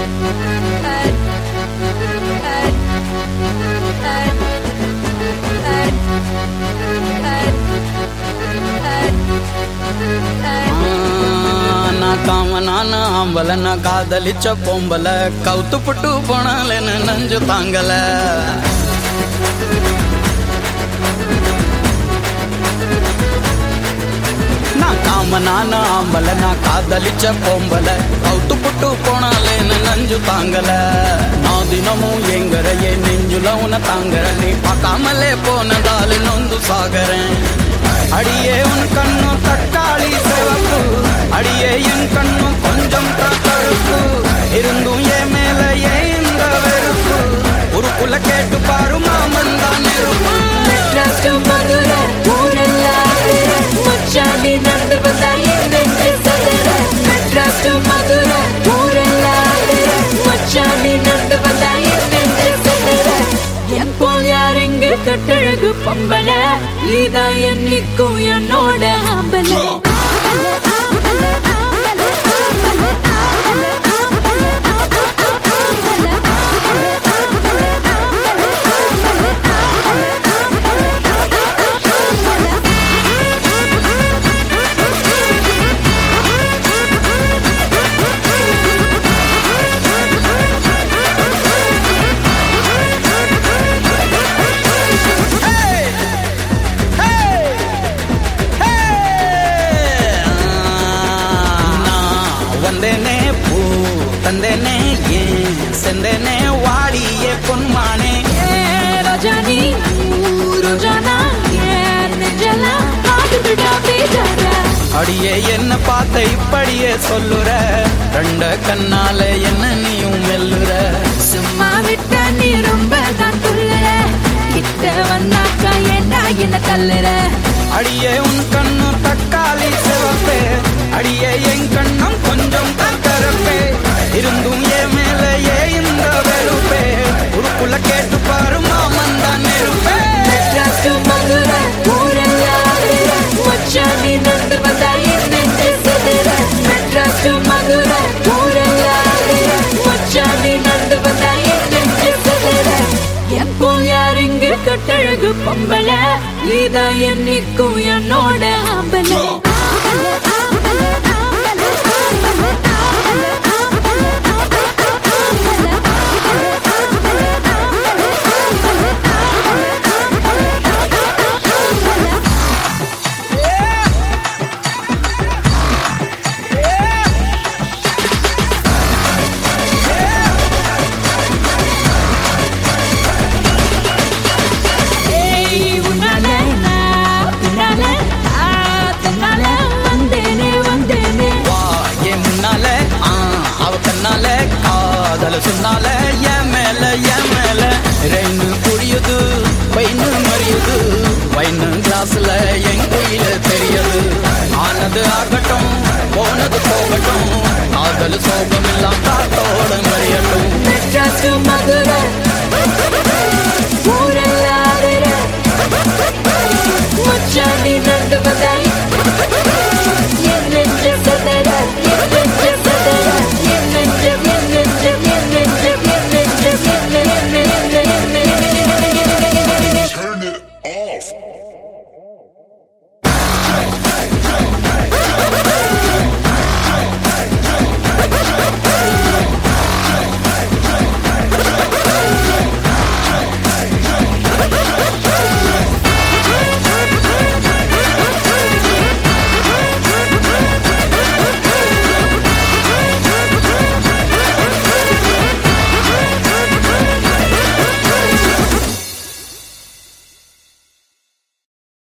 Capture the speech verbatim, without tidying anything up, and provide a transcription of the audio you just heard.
ಕಾಮನಾನ ಅಂಬಲನ ಕಾದಲಿಚ್ಚ ಪೊಂಬಲ ಕೌತು ಪುಟ್ಟು ಪೊಣಲೆನ ನಂಜು ತಾಂಗಲ ನಾ ಕಾಮನಾನ ಅಂಬಲನ ಕಾದಲಿಚ್ಚ ಪೊಂಬಲ ಕೌತು ಪುಟ್ಟು ಪೊಣಲೆನ ನಂಜು ತಾಂಗல நான் தினமும் எங்கரையே நெஞ்சுல உன தாங்கறேன் நீ பார்க்காமலே போனதால நொந்து சாகறேன் அடியே உன் கண்ணும் தக்காளி சிவப்பு அடியே என் கண்ணும் கொஞ்சம் கருப்பு இருந்தும் என் மேல ஏன் இந்த வெறுப்பு உருக்குள்ள கேட்டு பாரு மாமன் தான் நெருப்பு மதுரை மச்சாண்டி நடந்து வந்தா மெட்ராஸ் மதுரை மச்சாண்டி நடந்து வந்தா என் போல் யார் இங்கு கட்டழகு பொம்பல நீதா என்னைக்கும் என்னோட ஆம்பல வந்தேனே பூ தந்தேனே ஏன் செந்தேனே வாடியே பொன்மானே ரோஜானி ரோஜானா நெஞ்சலா காட்டு விடா பேசாத அடியே என்ன பார்த்த இப்படியே சொல்லுற ரெண்ட கண்ணால என்ன நீயும் மெல்லுற சும்மா விட்ட நீ ரொம்ப தான் துள்ளுற கிட்ட வந்தாக்கா ஏண்டா என்ன தள்ளுற அடியே உன் கண்ணும் தக்காளி சிவப்பே அடியே என் கண்ணும் கொஞ்சம் கருப்பே இருந்தும் என் மேல ஏ இந்த வெறுப்பே உருக்குள்ள கேட்டு பாரு மாமன் தான் நெருப்பே மதுரை மச்சாண்டி நடந்து வந்தா மெட்ராஸ் மதுரை மச்சாண்டி நடந்து வந்தா என் போல் யார் இங்கு கட்டழகு பொம்பல நீதா என்னைக்கும் என்னோட ஆம்பல சொன்னால என் மேல என் மேல ரெண்டு புரியுது பைனு மறியுது பைனு கிளாஸ்ல என் கோயில தெரியுது ஆனது ஆகட்டும் போனது போகட்டும் காதல் சோகம் எல்லாம் காத்தோட மறியட்டும் மதுரை